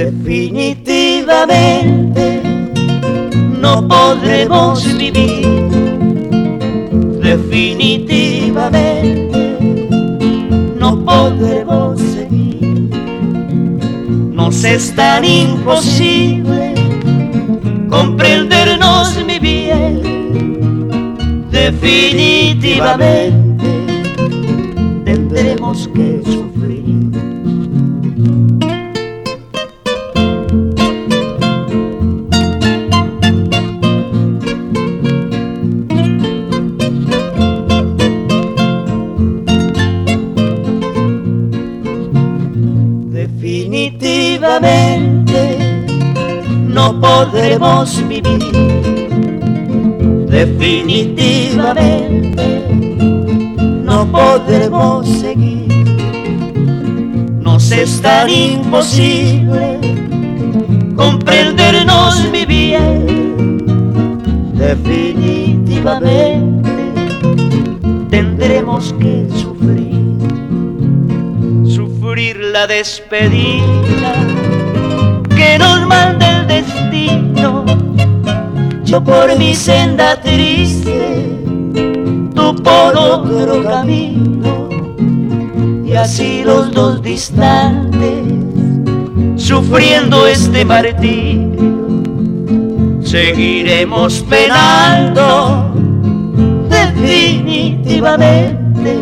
Definitivamente no podremos vivir. Definitivamente no podremos seguir. Nos es tan imposible comprendernos, mi bien. Definitivamente tendremos que sufrir. Definitivamente no podremos vivir. Definitivamente no podremos seguir. Nos es tan imposible comprendernos, mi bien. Definitivamente tendremos que sufrir. Sufrir la despedida que nos manda el destino. Yo por mi senda triste, tú por otro camino, y así los dos distantes, sufriendo este martirio, seguiremos penando definitivamente.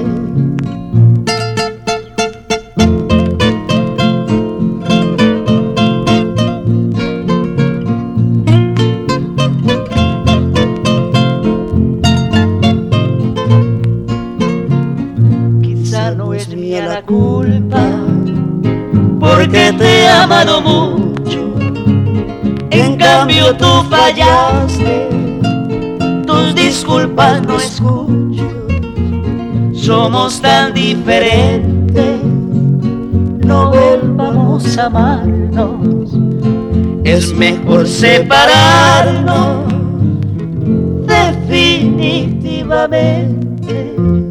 No es mía la culpa, porque te he amado mucho. En cambio tú fallaste, tus disculpas no escucho. Somos tan diferentes, no volvamos a amarnos. Es mejor separarnos definitivamente.